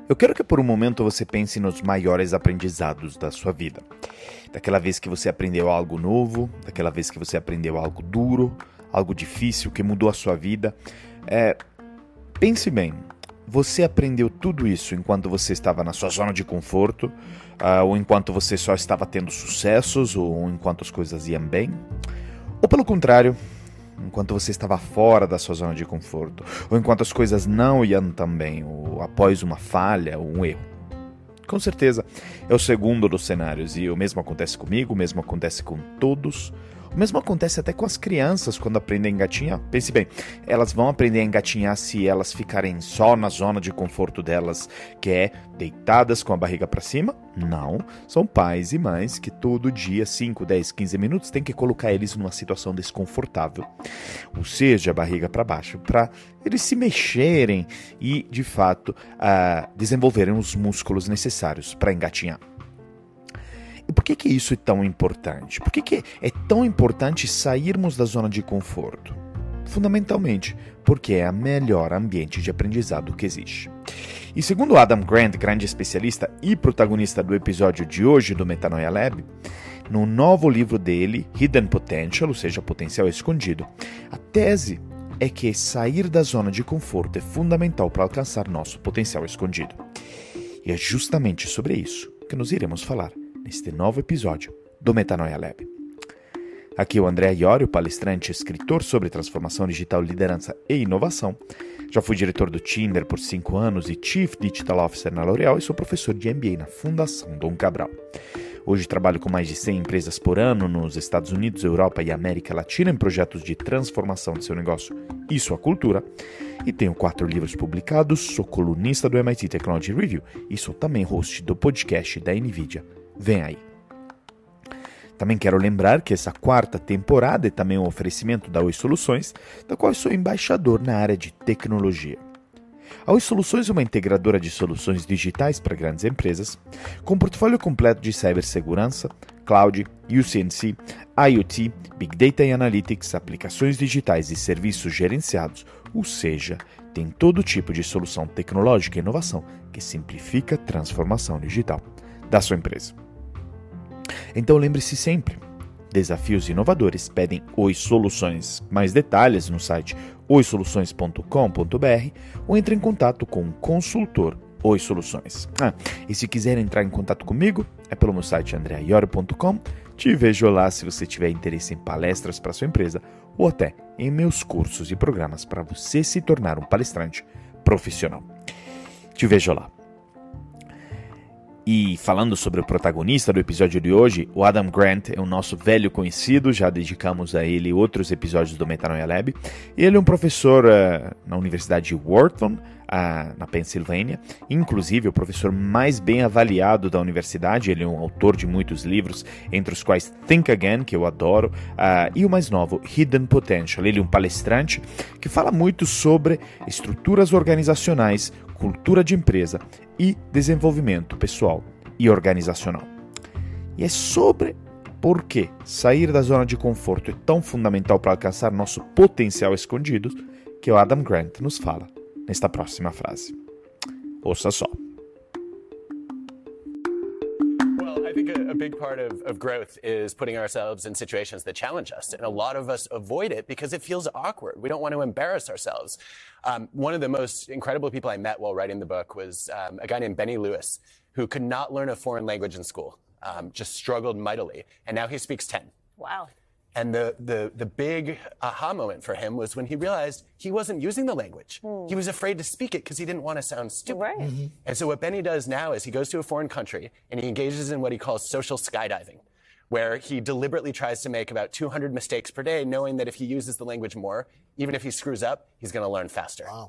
Eu quero que por um momento você pense nos maiores aprendizados da sua vida. Daquela vez que você aprendeu algo novo, daquela vez que você aprendeu algo duro, algo difícil que mudou a sua vida. Pense bem, você aprendeu tudo isso enquanto você estava na sua zona de conforto, ou enquanto você só estava tendo sucessos, ou enquanto as coisas iam bem? Ou pelo contrário, enquanto você estava fora da sua zona de conforto, ou enquanto as coisas não iam tão bem, ou após uma falha ou um erro? Com certeza é o segundo dos cenários, e o mesmo acontece comigo, o mesmo acontece com todos. O mesmo acontece até com as crianças quando aprendem a engatinhar. Pense bem, elas vão aprender a engatinhar se elas ficarem só na zona de conforto delas, que é deitadas com a barriga para cima? Não, são pais e mães que todo dia, 5, 10, 15 minutos, têm que colocar eles numa situação desconfortável. Ou seja, a barriga para baixo, para eles se mexerem e, de fato, desenvolverem os músculos necessários para engatinhar. E por que isso é tão importante? Por que é tão importante sairmos da zona de conforto? Fundamentalmente, porque é o melhor ambiente de aprendizado que existe. E segundo Adam Grant, grande especialista e protagonista do episódio de hoje do Metanoia Lab, no novo livro dele, Hidden Potential, ou seja, Potencial Escondido, a tese é que sair da zona de conforto é fundamental para alcançar nosso potencial escondido. E é justamente sobre isso que nós iremos falar neste novo episódio do Metanoia Lab. Aqui é o André Iorio, palestrante e escritor sobre transformação digital, liderança e inovação. Já fui diretor do Tinder por 5 anos e Chief Digital Officer na L'Oréal e sou professor de MBA na Fundação Dom Cabral. Hoje trabalho com mais de 100 empresas por ano nos Estados Unidos, Europa e América Latina em projetos de transformação de seu negócio e sua cultura. E tenho 4 livros publicados, sou colunista do MIT Technology Review e sou também host do podcast da NVIDIA. Vem aí. Também quero lembrar que essa 4ª temporada é também um oferecimento da Oi Soluções, da qual eu sou embaixador na área de tecnologia. A Oi Soluções é uma integradora de soluções digitais para grandes empresas, com um portfólio completo de cibersegurança, cloud, UC&C, IoT, Big Data e Analytics, aplicações digitais e serviços gerenciados, ou seja, tem todo tipo de solução tecnológica e inovação que simplifica a transformação digital da sua empresa. Então lembre-se sempre, desafios inovadores pedem Oi Soluções. Mais detalhes no site oisoluções.com.br ou entre em contato com o consultor Oi Soluções. E se quiser entrar em contato comigo, é pelo meu site andreaiorio.com. Te vejo lá se você tiver interesse em palestras para sua empresa ou até em meus cursos e programas para você se tornar um palestrante profissional. Te vejo lá. E falando sobre o protagonista do episódio de hoje, o Adam Grant é o nosso velho conhecido, já dedicamos a ele outros episódios do Metanoia Lab. Ele é um professor na Universidade de Wharton, na Pensilvânia, inclusive o professor mais bem avaliado da universidade. Ele é um autor de muitos livros, entre os quais Think Again, que eu adoro, e o mais novo, Hidden Potential. Ele é um palestrante que fala muito sobre estruturas organizacionais, cultura de empresa e desenvolvimento pessoal e organizacional. E é sobre por que sair da zona de conforto é tão fundamental para alcançar nosso potencial escondido que o Adam Grant nos fala nesta próxima frase. Ouça só. I think a big part of growth is putting ourselves in situations that challenge us. And a lot of us avoid it because it feels awkward. We don't want to embarrass ourselves. One of the most incredible people I met while writing the book was a guy named Benny Lewis, who could not learn a foreign language in school, just struggled mightily. And now he speaks 10. Wow. And the big aha moment for him was when he realized he wasn't using the language. He was afraid to speak it because he didn't want to sound stupid. Right. Mm-hmm. And so what Benny does now is he goes to a foreign country and he engages in what he calls social skydiving, where he deliberately tries to make about 200 mistakes per day, knowing that if he uses the language more, even if he screws up, he's going to learn faster. Wow.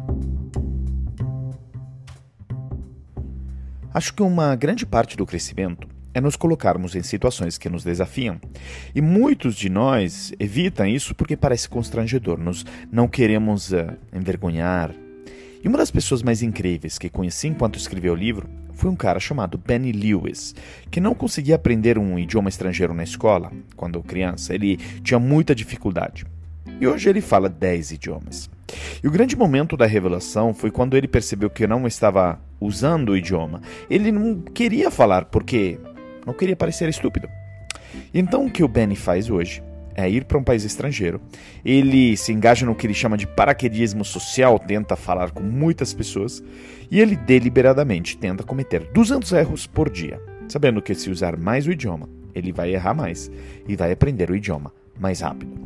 Acho que uma grande parte do crescimento é nos colocarmos em situações que nos desafiam. E muitos de nós evitam isso porque parece constrangedor. Nós não queremos envergonhar. E uma das pessoas mais incríveis que conheci enquanto escreveu o livro foi um cara chamado Benny Lewis, que não conseguia aprender um idioma estrangeiro na escola. Quando criança, ele tinha muita dificuldade. E hoje ele fala 10 idiomas. E o grande momento da revelação foi quando ele percebeu que não estava usando o idioma. Ele não queria falar porque não queria parecer estúpido. Então o que o Benny faz hoje é ir para um país estrangeiro. Ele se engaja no que ele chama de paraquedismo social, tenta falar com muitas pessoas e ele deliberadamente tenta cometer 200 erros por dia, sabendo que se usar mais o idioma, ele vai errar mais e vai aprender o idioma mais rápido.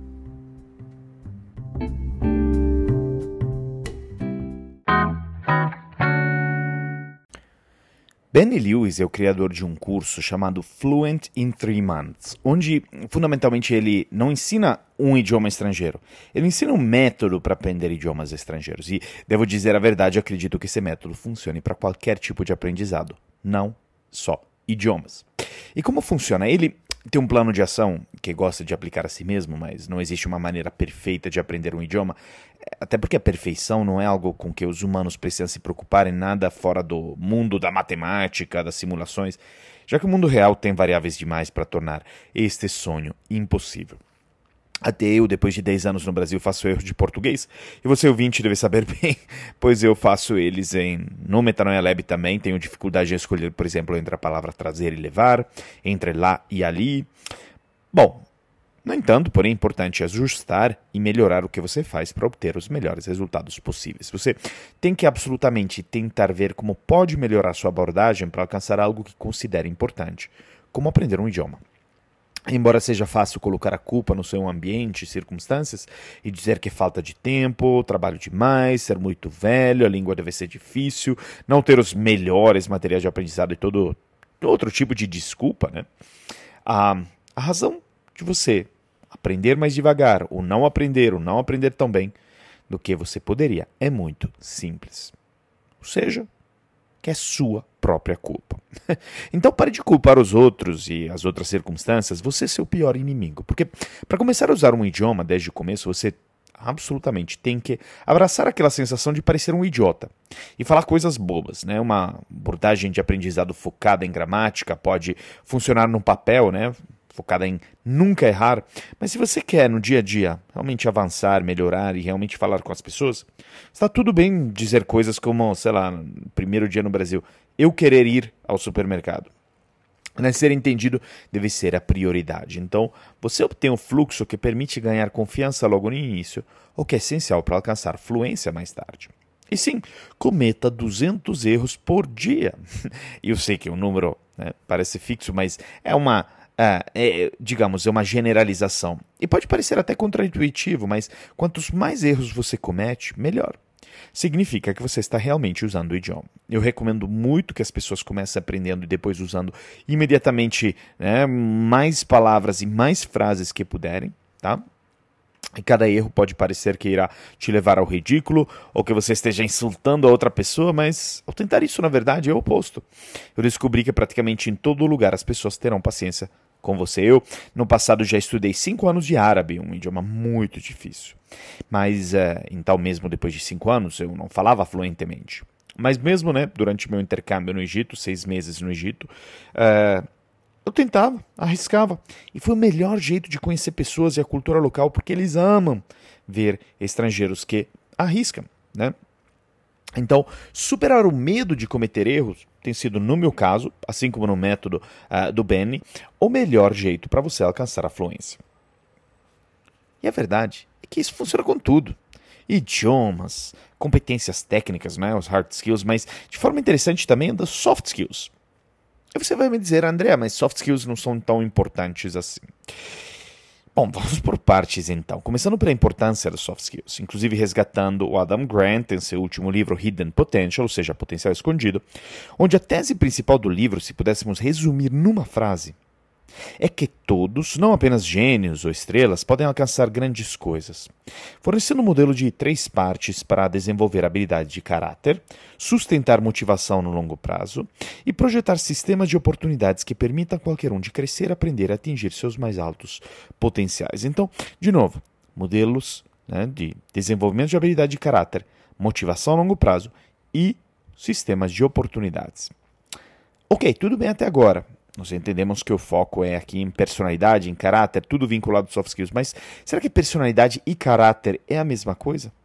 Benny Lewis é o criador de um curso chamado Fluent in 3 Months, onde fundamentalmente ele não ensina um idioma estrangeiro, ele ensina um método para aprender idiomas estrangeiros. E, devo dizer a verdade, acredito que esse método funcione para qualquer tipo de aprendizado, não só idiomas. E como funciona? Ele tem um plano de ação que gosta de aplicar a si mesmo, mas não existe uma maneira perfeita de aprender um idioma, até porque a perfeição não é algo com que os humanos precisam se preocupar em nada fora do mundo da matemática, das simulações, já que o mundo real tem variáveis demais para tornar este sonho impossível. Até eu, depois de 10 anos no Brasil, faço erros de português, e você ouvinte deve saber bem, pois eu faço eles no Metanoia Lab também, tenho dificuldade em escolher, por exemplo, entre a palavra trazer e levar, entre lá e ali. Bom, no entanto, porém, é importante ajustar e melhorar o que você faz para obter os melhores resultados possíveis. Você tem que absolutamente tentar ver como pode melhorar sua abordagem para alcançar algo que considere importante, como aprender um idioma. Embora seja fácil colocar a culpa no seu ambiente e circunstâncias e dizer que falta de tempo, trabalho demais, ser muito velho, a língua deve ser difícil, não ter os melhores materiais de aprendizado e todo outro tipo de desculpa, né? A razão de você aprender mais devagar ou não aprender tão bem do que você poderia é muito simples. Ou seja, que é sua própria culpa. Então pare de culpar os outros e as outras circunstâncias, você é seu pior inimigo. Porque para começar a usar um idioma desde o começo, você absolutamente tem que abraçar aquela sensação de parecer um idiota e falar coisas bobas, né? Uma abordagem de aprendizado focada em gramática pode funcionar no papel, né? Focada em nunca errar, mas se você quer no dia a dia realmente avançar, melhorar e realmente falar com as pessoas, está tudo bem dizer coisas como, sei lá, no primeiro dia no Brasil, eu querer ir ao supermercado. Mas ser entendido deve ser a prioridade. Então, você obtém um fluxo que permite ganhar confiança logo no início, o que é essencial para alcançar fluência mais tarde. E sim, cometa 200 erros por dia. E eu sei que o número, né, parece fixo, mas é uma generalização. E pode parecer até contraintuitivo, mas quantos mais erros você comete, melhor. Significa que você está realmente usando o idioma. Eu recomendo muito que as pessoas comecem aprendendo e depois usando imediatamente, né, mais palavras e mais frases que puderem, tá? E cada erro pode parecer que irá te levar ao ridículo ou que você esteja insultando a outra pessoa, mas ao tentar isso, na verdade, é o oposto. Eu descobri que praticamente em todo lugar as pessoas terão paciência com você. Eu, no passado, já estudei 5 anos de árabe, um idioma muito difícil. Mas, então mesmo depois de 5 anos, eu não falava fluentemente. Mas mesmo, né, durante meu intercâmbio no Egito, 6 meses no Egito, eu tentava, arriscava. E foi o melhor jeito de conhecer pessoas e a cultura local, porque eles amam ver estrangeiros que arriscam, né? Então, superar o medo de cometer erros tem sido, no meu caso, assim como no método do Benny, o melhor jeito para você alcançar a fluência. E a verdade é que isso funciona com tudo. Idiomas, competências técnicas, né, os hard skills, mas de forma interessante também das soft skills. E você vai me dizer, André, mas soft skills não são tão importantes assim. Bom, vamos por partes então. Começando pela importância das soft skills, inclusive resgatando o Adam Grant em seu último livro Hidden Potential, ou seja, Potencial Escondido, onde a tese principal do livro, se pudéssemos resumir numa frase, é que todos, não apenas gênios ou estrelas, podem alcançar grandes coisas, fornecendo um modelo de 3 partes para desenvolver habilidade de caráter, sustentar motivação no longo prazo e projetar sistemas de oportunidades que permitam a qualquer um de crescer, aprender e atingir seus mais altos potenciais. Então, de novo, modelos, né, de desenvolvimento de habilidade de caráter, motivação a longo prazo e sistemas de oportunidades. Ok, tudo bem até agora. Nós entendemos que o foco é aqui em personalidade, em caráter, tudo vinculado aos soft skills. Mas será que personalidade e caráter é a mesma coisa?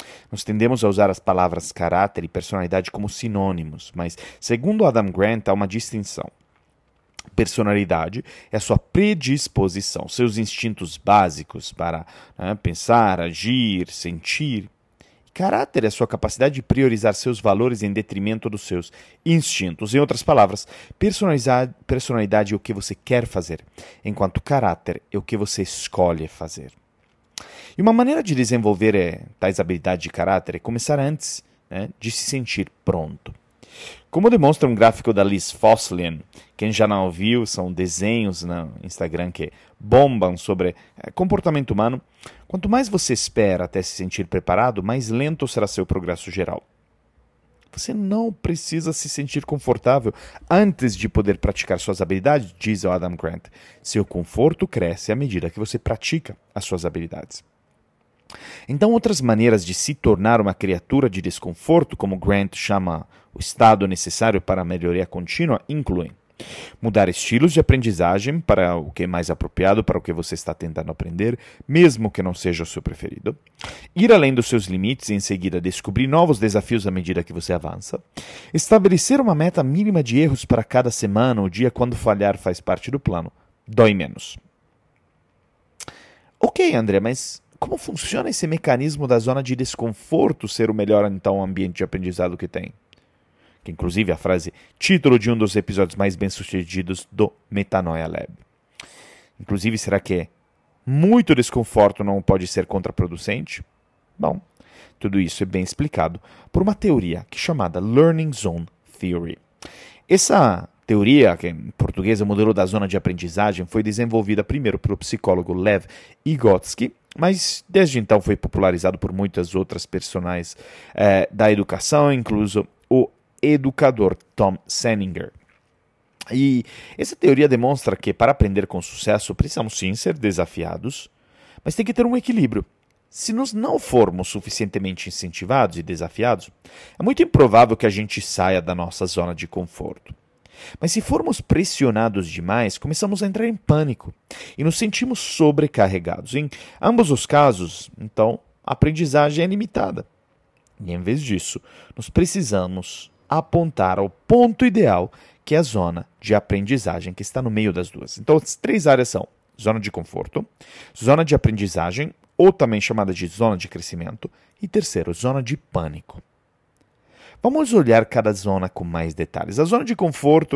Nós tendemos a usar as palavras caráter e personalidade como sinônimos, mas, segundo Adam Grant, há uma distinção. Personalidade é a sua predisposição, seus instintos básicos para pensar, agir, sentir. Caráter é a sua capacidade de priorizar seus valores em detrimento dos seus instintos. Em outras palavras, personalidade é o que você quer fazer, enquanto caráter é o que você escolhe fazer. E uma maneira de desenvolver tais habilidades de caráter é começar antes de se sentir pronto. Como demonstra um gráfico da Liz Fosslian, quem já não viu, são desenhos no Instagram que bombam sobre comportamento humano. Quanto mais você espera até se sentir preparado, mais lento será seu progresso geral. Você não precisa se sentir confortável antes de poder praticar suas habilidades, diz o Adam Grant. Seu conforto cresce à medida que você pratica as suas habilidades. Então, outras maneiras de se tornar uma criatura de desconforto, como Grant chama o estado necessário para a melhoria contínua, incluem mudar estilos de aprendizagem para o que é mais apropriado para o que você está tentando aprender, mesmo que não seja o seu preferido, ir além dos seus limites e em seguida descobrir novos desafios à medida que você avança, estabelecer uma meta mínima de erros para cada semana ou dia quando falhar faz parte do plano, dói menos. Ok, André, mas como funciona esse mecanismo da zona de desconforto ser o melhor, então, ambiente de aprendizado que tem? Que, inclusive, é a frase título de um dos episódios mais bem-sucedidos do Metanoia Lab. Inclusive, será que muito desconforto não pode ser contraproducente? Bom, tudo isso é bem explicado por uma teoria que é chamada Learning Zone Theory. Essa teoria, que em português é o modelo da zona de aprendizagem, foi desenvolvida primeiro pelo psicólogo Lev Vygotsky, mas desde então foi popularizado por muitas outras personagens da educação, incluso o educador Tom Senninger. E essa teoria demonstra que para aprender com sucesso precisamos sim ser desafiados, mas tem que ter um equilíbrio. Se nós não formos suficientemente incentivados e desafiados, é muito improvável que a gente saia da nossa zona de conforto. Mas se formos pressionados demais, começamos a entrar em pânico e nos sentimos sobrecarregados. Em ambos os casos, então, a aprendizagem é limitada. E em vez disso, nós precisamos apontar ao ponto ideal, que é a zona de aprendizagem, que está no meio das duas. Então, as três áreas são zona de conforto, zona de aprendizagem, ou também chamada de zona de crescimento, e terceiro, zona de pânico. Vamos olhar cada zona com mais detalhes. A zona de conforto,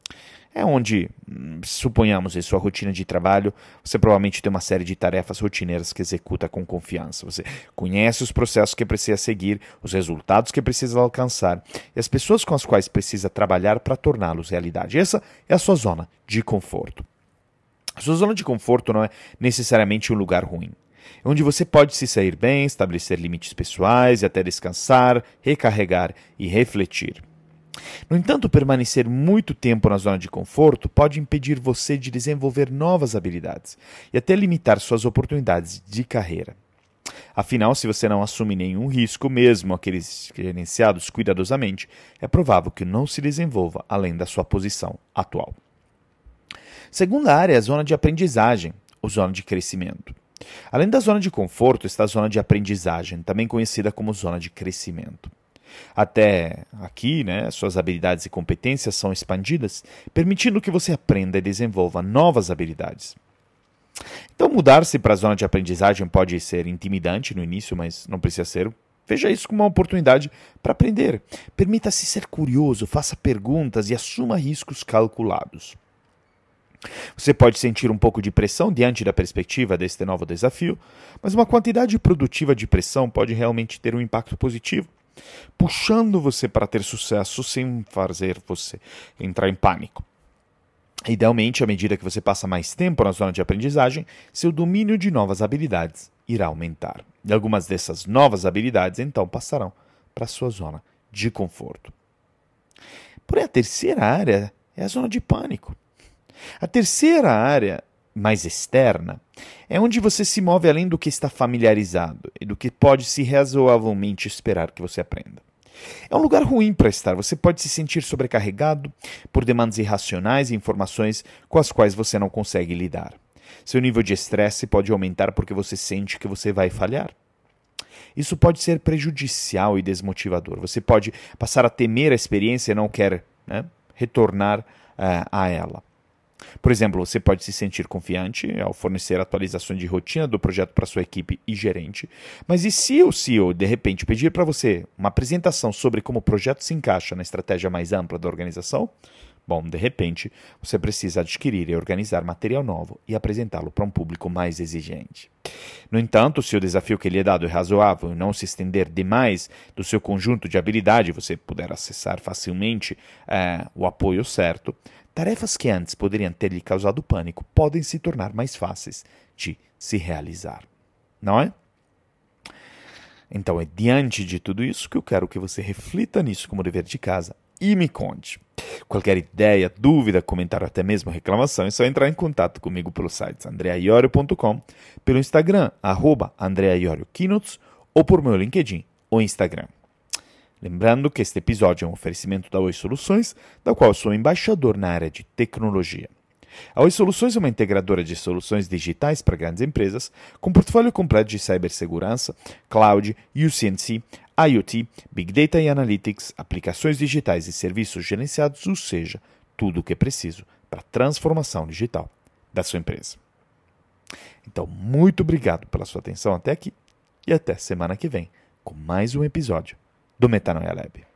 é onde, suponhamos, em sua rotina de trabalho, você provavelmente tem uma série de tarefas rotineiras que executa com confiança. Você conhece os processos que precisa seguir, os resultados que precisa alcançar e as pessoas com as quais precisa trabalhar para torná-los realidade. Essa é a sua zona de conforto. A sua zona de conforto não é necessariamente um lugar ruim. É onde você pode se sair bem, estabelecer limites pessoais e até descansar, recarregar e refletir. No entanto, permanecer muito tempo na zona de conforto pode impedir você de desenvolver novas habilidades e até limitar suas oportunidades de carreira. Afinal, se você não assume nenhum risco, mesmo aqueles gerenciados cuidadosamente, é provável que não se desenvolva além da sua posição atual. Segunda área é a zona de aprendizagem, ou zona de crescimento. Além da zona de conforto está a zona de aprendizagem, também conhecida como zona de crescimento. Até aqui, suas habilidades e competências são expandidas, permitindo que você aprenda e desenvolva novas habilidades. Então, mudar-se para a zona de aprendizagem pode ser intimidante no início, mas não precisa ser. Veja isso como uma oportunidade para aprender. Permita-se ser curioso, faça perguntas e assuma riscos calculados. Você pode sentir um pouco de pressão diante da perspectiva deste novo desafio, mas uma quantidade produtiva de pressão pode realmente ter um impacto positivo, puxando você para ter sucesso sem fazer você entrar em pânico. Idealmente, à medida que você passa mais tempo na zona de aprendizagem, seu domínio de novas habilidades irá aumentar. E algumas dessas novas habilidades, então, passarão para a sua zona de conforto. Porém, a terceira área é a zona de pânico. A terceira área, mais externa, é onde você se move além do que está familiarizado e do que pode se razoavelmente esperar que você aprenda. É um lugar ruim para estar, você pode se sentir sobrecarregado por demandas irracionais e informações com as quais você não consegue lidar. Seu nível de estresse pode aumentar porque você sente que você vai falhar. isso pode ser prejudicial e desmotivador. Você pode passar a temer a experiência e não quer, né, retornar a ela. Por exemplo, você pode se sentir confiante ao fornecer atualizações de rotina do projeto para sua equipe e gerente, mas e se o CEO, de repente, pedir para você uma apresentação sobre como o projeto se encaixa na estratégia mais ampla da organização? Bom, de repente, você precisa adquirir e organizar material novo e apresentá-lo para um público mais exigente. No entanto, se o desafio que lhe é dado é razoável e não se estender demais do seu conjunto de habilidade, você puder acessar facilmente o apoio certo, tarefas que antes poderiam ter lhe causado pânico podem se tornar mais fáceis de se realizar. Não é? Então é diante de tudo isso que eu quero que você reflita nisso como dever de casa e me conte. Qualquer ideia, dúvida, comentário, até mesmo reclamação, é só entrar em contato comigo pelo site andreaiorio.com, pelo Instagram, @andreaiorioKeynotes, ou por meu LinkedIn ou Instagram. Lembrando que este episódio é um oferecimento da Oi Soluções, da qual sou embaixador na área de tecnologia. A Oi Soluções é uma integradora de soluções digitais para grandes empresas, com portfólio completo de cibersegurança, cloud, UC&C, IoT, Big Data e Analytics, aplicações digitais e serviços gerenciados, ou seja, tudo o que é preciso para a transformação digital da sua empresa. Então, muito obrigado pela sua atenção até aqui e até semana que vem com mais um episódio do Metanoia Lab.